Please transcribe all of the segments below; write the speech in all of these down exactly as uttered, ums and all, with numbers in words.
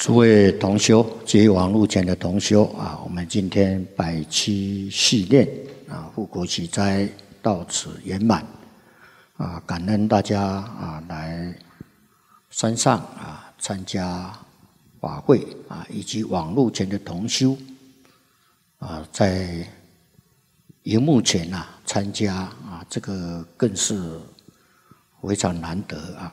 诸位同修及网络前的同修啊，我们今天百期系列啊，护国祈斋到此圆满啊，感恩大家啊来山上啊参加法会啊，以及网络前的同修啊，在荧幕前啊参加啊，这个更是非常难得啊。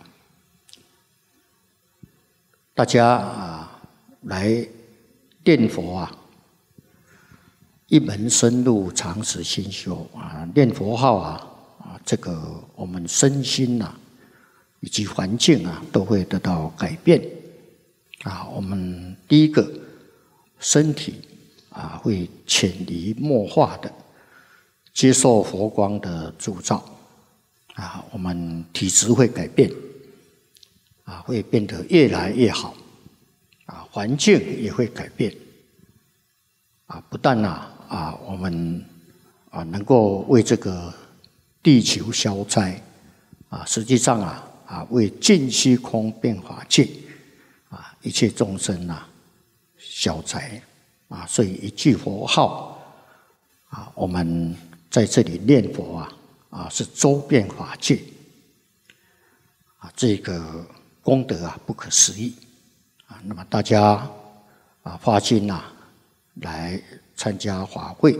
大家啊来念佛啊，一门深入，长时心修啊，念佛号啊啊，这个我们身心呐、啊、以及环境啊都会得到改变啊。我们第一个身体啊会潜移默化的接受佛光的铸造啊，我们体质会改变。啊，会变得越来越好，啊，环境也会改变，啊，不但啊啊，我们啊能够为这个地球消灾，啊，实际上啊啊为尽虚空变法界，啊一切众生啊消灾，啊，所以一句佛号，啊，我们在这里念佛啊啊是周遍法界，啊，这个。功德啊不可思议啊！那么大家啊发心啊来参加法会，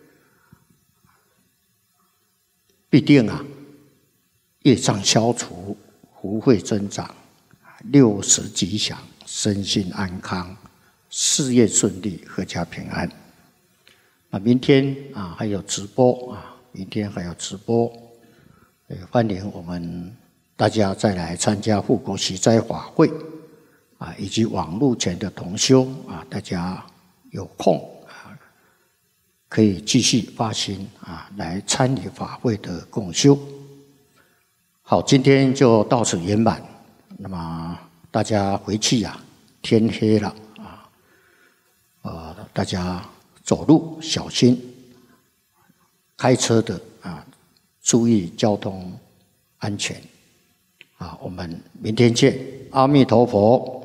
必定啊业障消除，福慧增长，六时吉祥，身心安康，事业顺利，阖家平安。那明天啊还有直播啊，明天还有直播，欢迎我们。大家再来参加护国祈斋法会啊，以及网络前的同修啊，大家有空啊，可以继续发心啊，来参与法会的共修。好，今天就到此圆满。那么大家回去呀、啊，天黑了啊，呃，大家走路小心，开车的啊，注意交通安全。啊，我们明天见，阿弥陀佛。